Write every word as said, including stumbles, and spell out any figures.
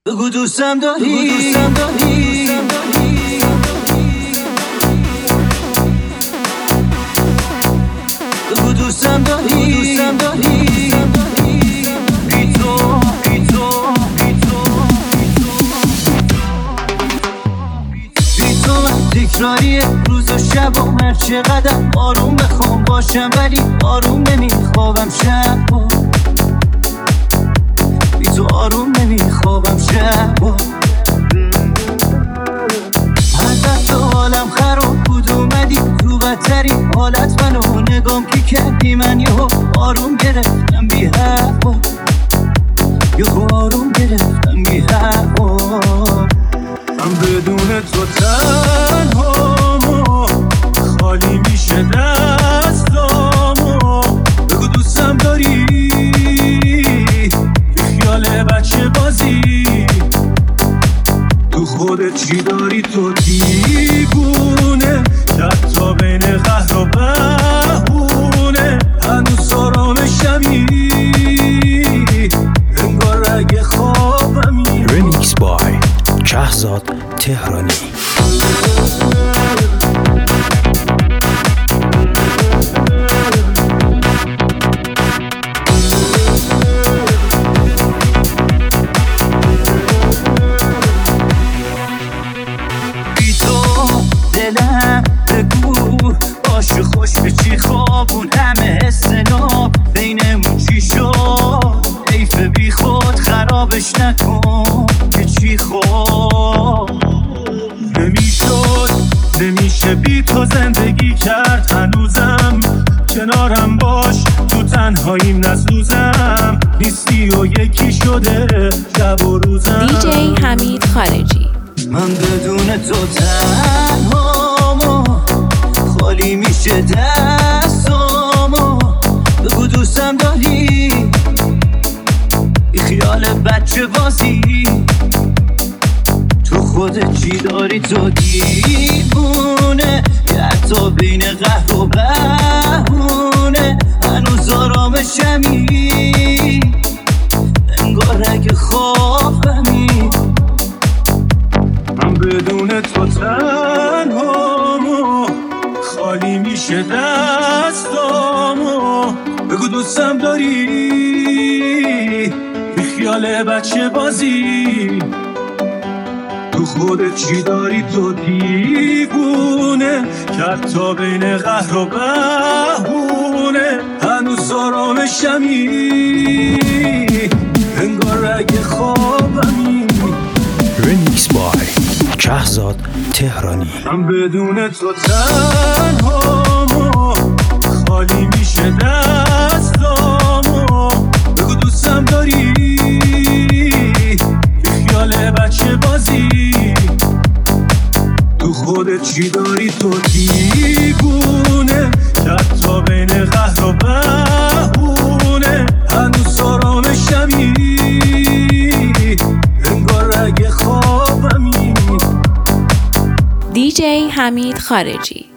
بگو دوستم داری دوستم داری بگو دوستم داری دوستم داری بی تو بی تو بی تو بی تو من تکراریه روز و شب و هر چقدر آروم بخوام باشم ولی آروم نمیخوابم شب بی تو آروم نمیخوابم شب حضرت تو حالم خراب بود اومدی تو بدترین حالت منو نگام که کردی من یهو آروم گرفتم بی حرفا یهو آروم گرفتم بی حرفا من بدون تو تنهامو خالی میشه دستامو بگو دوستم داری بچه بازی تو خودت چی داری تو دیوونه که حتی بین قهر و بهونه هنوز آرامشمی انگار رگ خوابمی. ریمیکس بای شهزاد تهرانی. خوش به چی خوابون همه حس ناب بینمون چی شد حیف بی خود خرابش نکن که چی خود نمیشد نمیشه بی تو زندگی کرد هنوزم کنارم باش تو تنهاییم نسوزم نیستی و یکی شده شب و روزم. دیجی حمید خارجی. من بدون تو تنهامو خالی میشه دستامو بگو دوستم داری بی خیال بچه بازی تو خودت چی داری تو دیوونه که حتی بین قهر و بهونه هنوز آرامشمی انگار رگ خوابمی. من بدون تو تنهامو خالی میشه دستامو بگو دوستم داری بی خیال بچه بازی تو خودت چی داری تو دیوونه که حتی بین قهر و بهونه هنوز آرامشمی انگار رگ خوابمی. ریمیکس بای شهزاد تهرانی. من بدون تو تنهامو خالی میشه دستامو بگو دوستم داری بی خیال بچه بازی تو خودت چی داری تو دیوونه که حتی بین قهر و بهونه هنوز آرامشمی انگار رگ خوابمی. دیجی حمید خارجی.